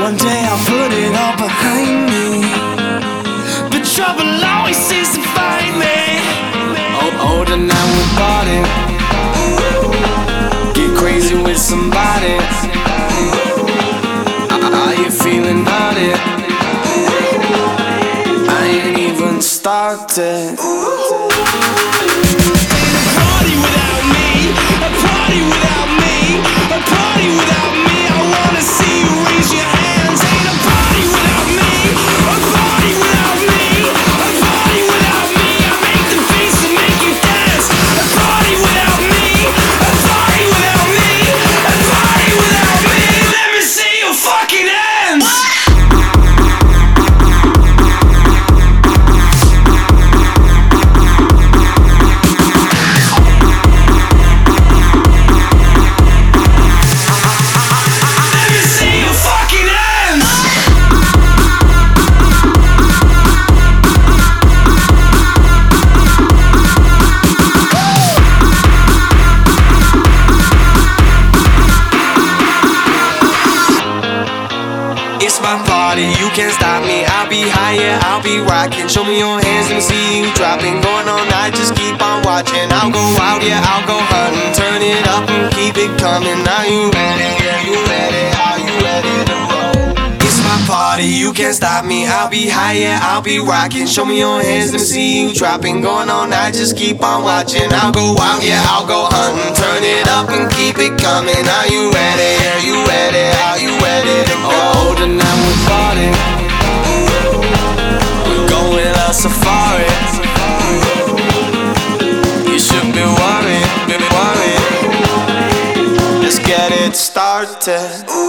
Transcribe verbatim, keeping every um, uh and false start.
one day I'll put it all behind me, but trouble always seems to find me. Oh, older now we're party, get crazy with somebody. Are you feeling naughty? I ain't even started. A party without me, a party without me, a party without me. I wanna see you raise your hands. Ain't a party without me, a party without me, a party without me. I make the beats and make you dance. A party without me, a party without me, a party without me. Let me see your fucking hands. You can't stop me, I'll be high, yeah, I'll be rocking. Show me your hands, let me see you dropping. Going all night, just keep on watching. I'll go out, yeah, I'll go hunting. Turn it up and keep it coming. Are you ready? Yeah, you ready? Are you ready to roll? It's my party, you can't stop me. I'll be high, yeah, I'll be rocking. Show me your hands, let me see you dropping. Going all night, just keep on watching. I'll go out, yeah, I'll go hunting. Turn it up and keep it coming. Are you ready? Are you ready? Are you ready to go? Oh, older now we're party, we're going on safari. You should be worried, be worried. Let's get it started.